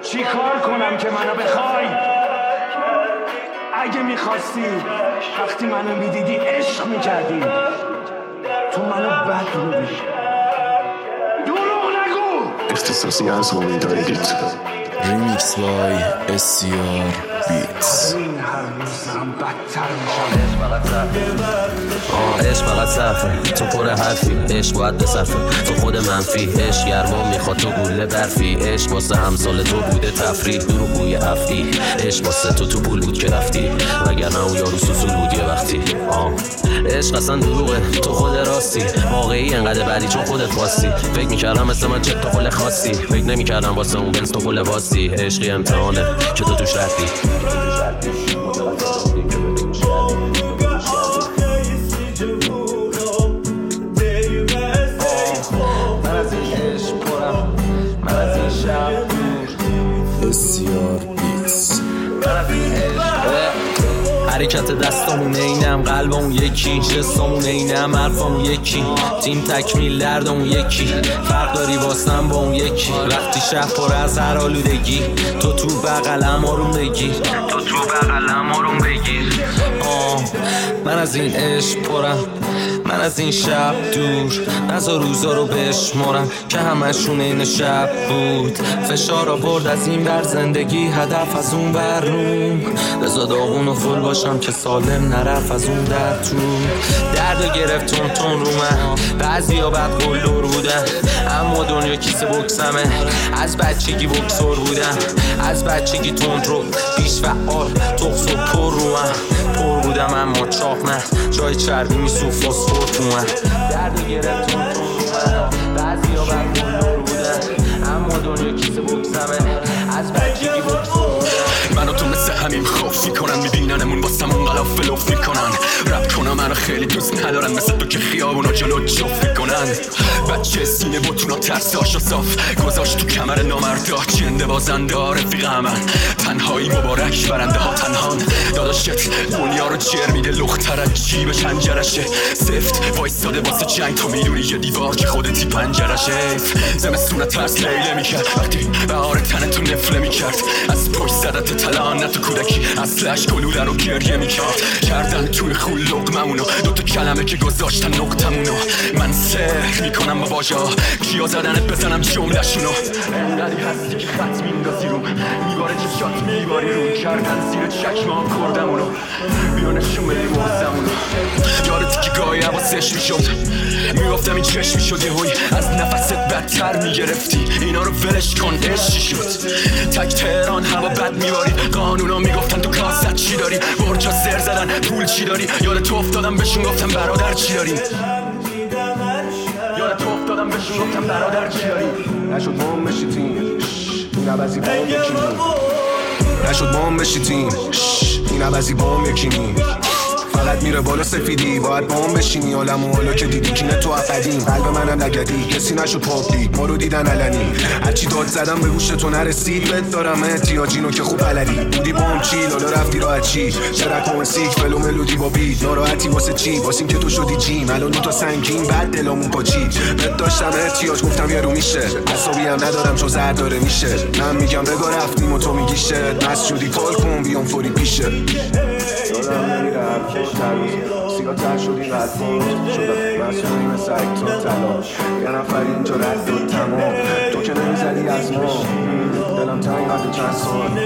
چی کار کنم که منو بخوای؟ اگه میخواستی وقتی منو میدیدی عشق میکردی، تو منو بد رو دیدی. دروغ نگو. اختصاصی از امیدوارید. ریمیکس بای SCR بیتس. این هر روز دارم بدتر میشم. عشق فقط صرفه، تو پر حرفی، عشق باید بصرفه، تو خود منفی، عشق گرما میخواد تو گوله برفی، عشق واسه همسال تو بوده تفریح، دروغگوی افعی، عشق واسه تو پول بود که رفتی، وگرنه اون یارو سوسول بود یه وقتی. عشق اصلا دروغه، تو خود راستی، واقعی انقدر بعدی چون خودت خواستی، فکر میکردم مثل من چه تو خل خاصی، فکر نمیکردم واسه اون بنز تو خل واستی، عشقی امتحانه که تو توش رفتی. SCR بیتس. حرکت دستامون اینم، قلبمون یکی، جستامون اینم، حرفامون یکی، تیم تکمیل دردمون یکی، فرق داری واسم با اون یکی، وقتی شب پر از هر آلودگی، تو بغلم آروم بگیر، آروم بگیر. من از این عشق پرم، من از این شب دور، نزا روزا رو بشمارم که همشون این شب بود، فشار آورد از این بر زندگی، هدف از اون بر روم، بزا داغون و فل باشم که سالم نرف از اون در تو، درد گرفت تون رو من، بعضی ها بد قلدر بودن، اما دنیا کیسه بکسمه، از بچگی بکسور بودم، از بچگی تند رو بیش فعال، تخص و پر رو من، پر بودم اما چاق نه، جای چربی میسو فسفور تو من، درد گرفت تون رو من، بعضی ها بد قلدر بودن، اما دنیا کیسه بکسمه، از بچگی بکسور بودم. منو تو مثل همین خوف میکنن، میبیننمون واسمون غلاف لف میکنن، رپ کنم منو خیلی دوست ندارن، مثل تو که خیابونا جلو جفت میکنن، بچه سینه بوتونا ترساشو صاف گذاشت تو کمر نامردا، چنده بازنده ها رفیق من، تنهایی مبارک برنده ها تنهان، داداشت دنیا رو جر میده، لختر از جیب چنجرشه، سفت وایستاده واسه جنگ، تو میدونی یه دیوار که خودتی پنجرشه، زمستونه ترس لیله میکرد، وقتی بهار تن تو نفله میکرد، از پشت زدت تلانت کودکی، اصلش گلوله رو گریه میکرد، کردن توی خون لقممونو، دوتا کلمه که گذاشتن نقطمونو، من سحر میکنم با واژه ها، کیا زدنت بزنم جمله‌شونو، انقدی هستی که خط میندازی روم، میباره چشات میباری روم، کردن زیر چکمام کردمونو، بیا نشون بدی موزمونو، یادتی که گاهی حواسش میشد، میگفتم این چشم شد یهوی، از نفست بدتر میگرفتی، اینا رو ولش کن عشقی شد، تک تهران هوا بد میباری، قانونا میگفتن تو کاست چی داری، برجا زر زدن پول چی داری، یاد تو افتادم بهشون گفتم برادر چی داری، یاد تو افتادم بهشون گفتم برادر چی داری، نشد بام بشی تیم، این عوضی بام یکی نیم، نشد بام بشی تیم، این عوضی بام یکی نیم، فقط میره بالا سفیدی، باید با هم بشینی، عالم و حالا که دیدی کینه تو عقدیم، قلب منم نگدی، کسی نشد پاپلید، ما رو دیدن علنی، هرچی داد زدم به گوش تو نرسید، بهت دارم احتیاجینو که خوب بلدی، بودی با هم چی، لالا رفتی راحت چی، چرک موسیک فلو ملودی با بیت، ناراحتی واسه چی، واسیم که تو شدی جیم، الان دو تا سنگین بعد دلامون پاچید، بهت داشتم احتیاج گفتم یه رو میشه، عصبی هم ندارم چون زرد داره میشه، من میگم بگو رفتیم و تو میگی شد، مست شدی کال کن بیام فوری پیشه، یادم نمیره سیگار تر شدی ردیم شدم مسئولی مثل اکتون تلا، یه نفر اینجا رد و تمام، تو که نمیزدی از ما، دلم تنگ قد چند سال،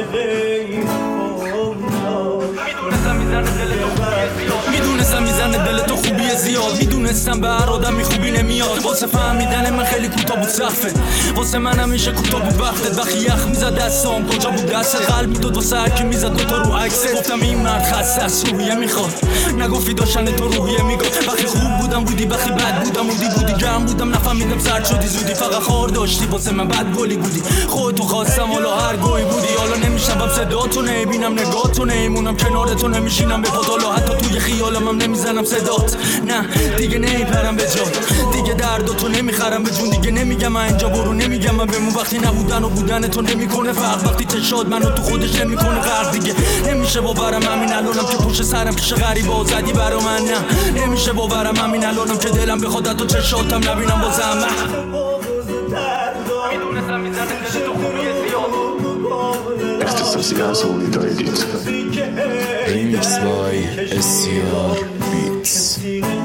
میدونستم میزنه دل تو خوبی زیاد، میدونستم به هر آدمی خوبی نمیاد، واسه فهمیدن من خیلی کوتاه بود صفت، واسه من همیشه کوتاه بود وقتت، وقتی یخ میزد دستام کجا بود دست، قلب میداد واسه هر کی میزد دوتا رو عکست، گفتم این مرد خسته از روحیه میخواد، نگفتی داشتن تو روحیه میگفت، وقتی خوب بودم بودی، وقتی بد بودم بودی گرم بودم نفهمیدم سرد شدی زودی، فقط خار داشتی واسه من بد گلی بودی، خودتو خواستم حالا هر گوی بودی، حالا نمیشنوم صداتو نمیبینم نگاهتو نمیمونم کنارتو نمیشینم به پاتالا، حتی توی خیالم هم نمیزنم صدات، نه دیگه نمیپرم به جا، دیگه درداتو نمیخرم به جون، دیگه نمیگم من اینجا برو، نمیگم من بمون، وقتی نبودن و بودن تو نمیکنه فرق، وقتی چشاد منو تو خودش نمیکنه غرق، دیگه نمیشه باورم همین الانم که پشت سرم پیش غریبا زدی برا من، نه نمیشه باورم همین الانم که دلم بخواد تو چشاتم نبینم بازم، میدونستم میزنه دل تو خوبی زیاد، اختصاصی از هویدا ادیت. ریمیکس بای SCR بیتس.